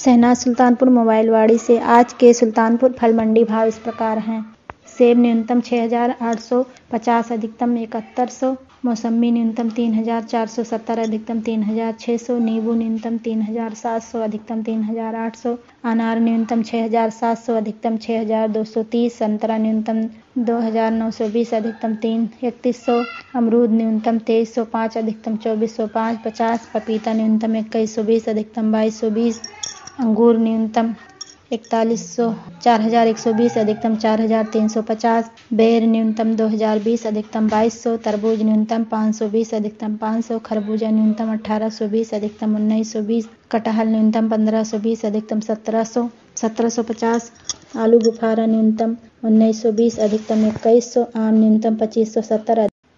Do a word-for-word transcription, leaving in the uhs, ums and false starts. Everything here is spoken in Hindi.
शहनाज सुल्तानपुर मोबाइलवाड़ी से आज के सुल्तानपुर फल मंडी भाव इस प्रकार हैं। सेब न्यूनतम छः हज़ार आठ सौ पचास, अधिकतम इकहत्तर सौ। मौसम्बी न्यूनतम तीन हज़ार चार सौ सत्तर, अधिकतम तीन हज़ार छः सौ। नींबू न्यूनतम तीन हज़ार सात सौ, अधिकतम तीन हज़ार आठ सौ। अनार न्यूनतम छः हज़ार सात सौ, अधिकतम छः हज़ार दो सौ तीस। संतरा न्यूनतम दो हज़ार नौ सौ बीस, अधिकतम तीन इकतीस सौ। अमरूद न्यूनतम तेईस सौ पाँच, अधिकतम चौबीस सौ पाँच पचास। पपीता न्यूनतम इक्कीस सौ बीस, अधिकतम बाईस सौ बीस। अंगूर न्यूनतम इकतालीस सौ चार हज़ार एक सौ बीस, अधिकतम चार हज़ार तीन सौ पचास। बेर न्यूनतम दो हज़ार बीस, अधिकतम बाईस सौ। तरबूज न्यूनतम पाँच सौ बीस, अधिकतम पाँच सौ। खरबूजा न्यूनतम अठारह सौ बीस, अधिकतम उन्नीस सौ बीस। कटहल न्यूनतम पंद्रह सौ बीस, अधिकतम सत्रह सौ सत्रह सौ पचास। आलू बुखारा न्यूनतम उन्नीस सौ बीस, अधिकतम इक्कीस सौ। आम न्यूनतम पच्चीस सौ सत्तर,